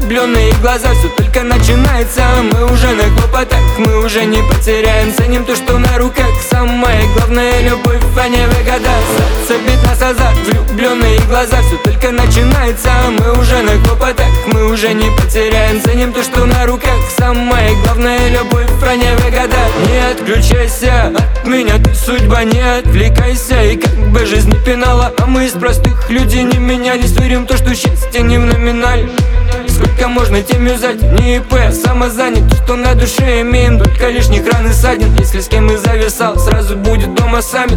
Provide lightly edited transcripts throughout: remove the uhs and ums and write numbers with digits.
влюбленные глаза. Все только начинается, мы уже на хлопотах. Мы уже не потеряем, ценим то, что на руках. Самое главное — любовь, а не выгода. Бит нас азарт, влюбленные глаза. Все только начинается, мы уже на хлопотах. Мы уже не потеряем, ценим то, что на руках. Самое главное — любовь, а не выгода. Не отключайся от меня, ты судьба, не отвлекайся. И как бы жизнь не пинала, а мы из простых людей не менялись. Верим в то, что счастье не в номинале. Сколько можно тем юзать, не ИП, а самозанят. То, что на душе имеем, только лишних ран и ссадин. Если с кем и зависал, сразу будет дома саммит.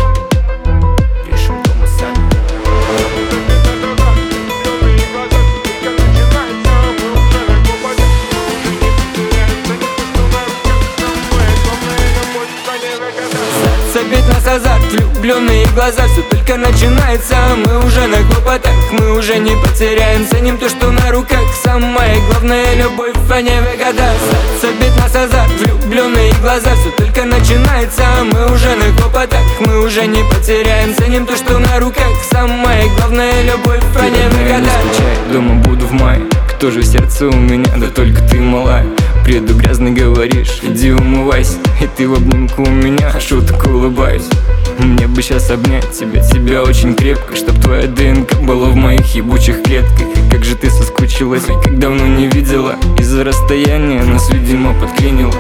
Решим дома сами. Бит нас азарт, влюбленные глаза. Все только начинается, мы уже на хлопотах. Мы уже не потеряем, ценим то, что на руках. Самое главное — любовь, а не выгода. Бит нас азарт, влюбленные глаза. Все только начинается, мы уже на хлопотах. Мы уже не потеряем, ценим то, что на руках. Самое главное — любовь, а не выгода. Дома буду в мае. Кто же в сердце у меня? Да только ты, малая. Приеду грязный, говоришь, иди умывайся. И ты в обнимку у меня, шуток улыбаюсь. Мне бы сейчас обнять тебя очень крепко, чтоб твоя ДНК была в моих ебучих клетках. И как же ты соскучилась, как давно не видела. Из-за расстояния нас, видимо, подклинило.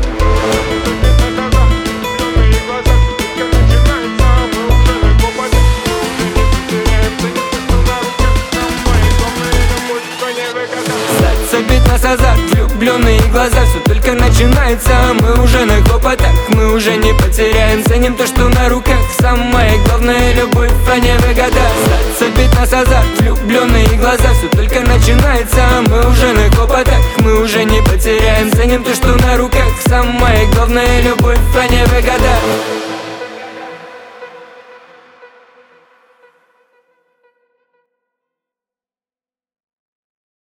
Бит нас азарт, влюбленные глаза. Все только начинается, мы уже на хлопотах. Мы уже не потеряем, ценим то, что на руках. Самое главное — любовь, а не выгода. Бит нас азарт, влюбленные глаза. Все только начинается, мы уже на хлопотах. Мы уже не потеряем, ценим то, что на руках. Самое главное — любовь, а не выгода.